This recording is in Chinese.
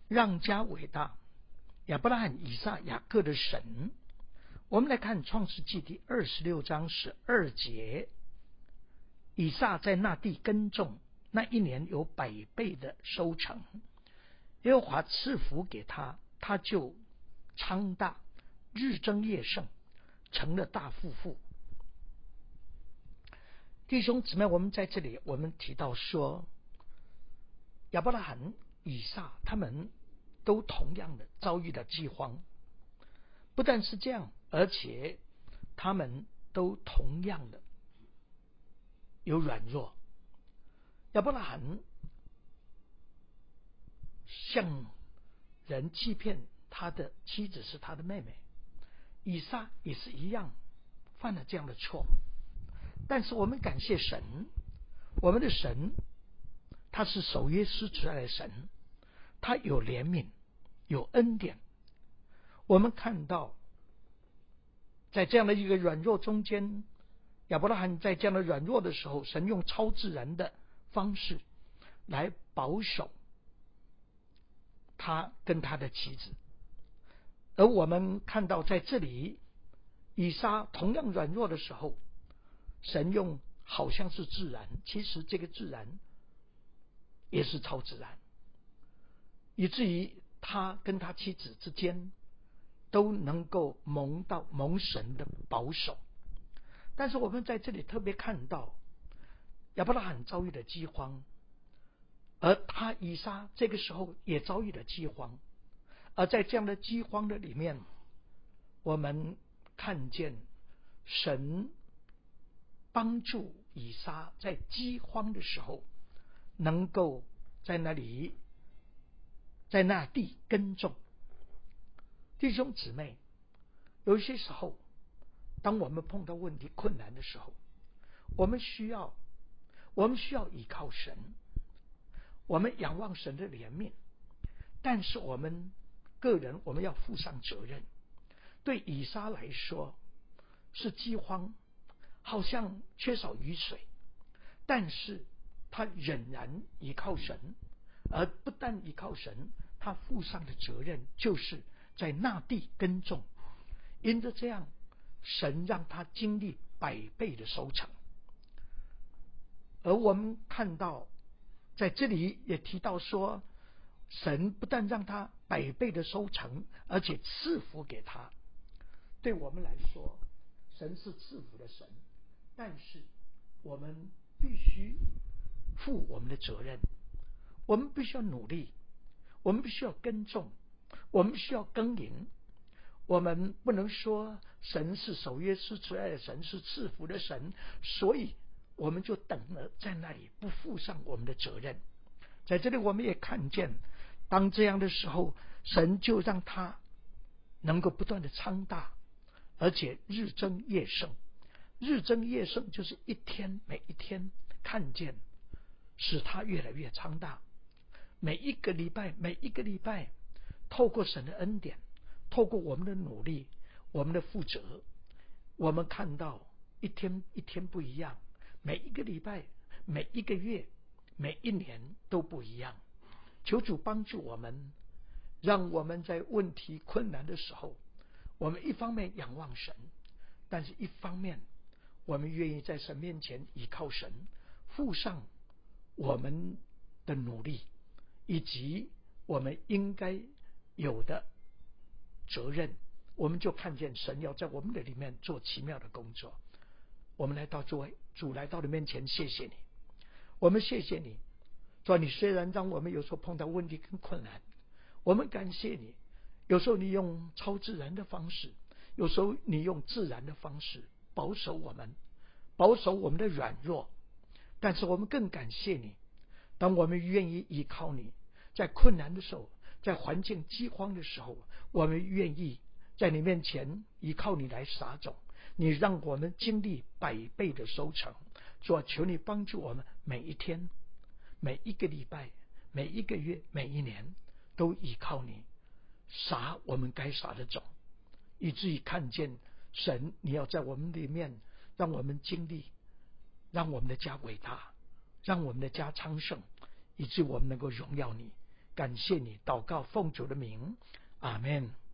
让家伟大，亚伯拉罕、以撒、雅各的神。我们来看创世纪第26章12节，以撒在那地耕种，那一年有100倍的收成，耶和华赐福给他，他就昌大，日增夜盛，成了大富户。弟兄姊妹，我们在这里我们提到说，亚伯拉罕、以撒他们都同样的遭遇了饥荒，不但是这样，而且他们都同样的有软弱。亚伯拉罕向人欺骗他的妻子是他的妹妹，以撒也是一样犯了这样的错。但是我们感谢神，我们的神他是守约施慈爱的神，他有怜悯，有恩典。我们看到在这样的一个软弱中间，亚伯拉罕在这样的软弱的时候，神用超自然的方式来保守他跟他的妻子。而我们看到在这里，以撒同样软弱的时候，神用好像是自然，其实这个自然也是超自然，以至于他跟他妻子之间都能够蒙神的保守。但是我们在这里特别看到，亚伯拉罕遭遇了饥荒，而他以撒这个时候也遭遇了饥荒。而在这样的饥荒的里面，我们看见神帮助以撒在饥荒的时候能够在那地耕种。弟兄姊妹，有些时候当我们碰到问题困难的时候，我们需要依靠神，我们仰望神的怜悯，但是我们个人我们要负上责任。对以撒来说是饥荒，好像缺少雨水，但是他仍然依靠神，而不但依靠神，他负上的责任就是在那地耕种。因着这样，神让他经历100倍的收成。而我们看到在这里也提到说，神不但让他100倍的收成，而且赐福给他。对我们来说，神是赐福的神，但是我们必须负我们的责任，我们必须要努力，我们必须要耕种，我们需要耕耘。我们不能说神是守约施慈爱的神，是赐福的神，所以我们就等了在那里，不负上我们的责任。在这里我们也看见，当这样的时候，神就让他能够不断的昌大，而且日增夜盛。日增夜盛就是每一天看见使他越来越昌大。每一个礼拜透过神的恩典，透过我们的努力，我们的负责，我们看到一天一天不一样，每一个礼拜，每一个月，每一年都不一样。求主帮助我们，让我们在问题困难的时候，我们一方面仰望神，但是一方面我们愿意在神面前依靠神，付上我们的努力，以及我们应该有的责任。我们就看见神要在我们的里面做奇妙的工作。我们来到主来到你面前，谢谢你，我们谢谢你，主，你虽然让我们有时候碰到问题跟困难，我们感谢你，有时候你用超自然的方式，有时候你用自然的方式保守我们的软弱。但是我们更感谢你，当我们愿意依靠你，在困难的时候，在环境饥荒的时候，我们愿意在你面前依靠你来撒种，你让我们经历100倍的收成。主，求你帮助我们每一天，每一个礼拜，每一个月，每一年都依靠你撒我们该撒的种，以至于看见神你要在我们里面让我们经历，让我们的家伟大，让我们的家昌盛，以致我们能够荣耀你。 感谢你，祷告奉主的名，阿们。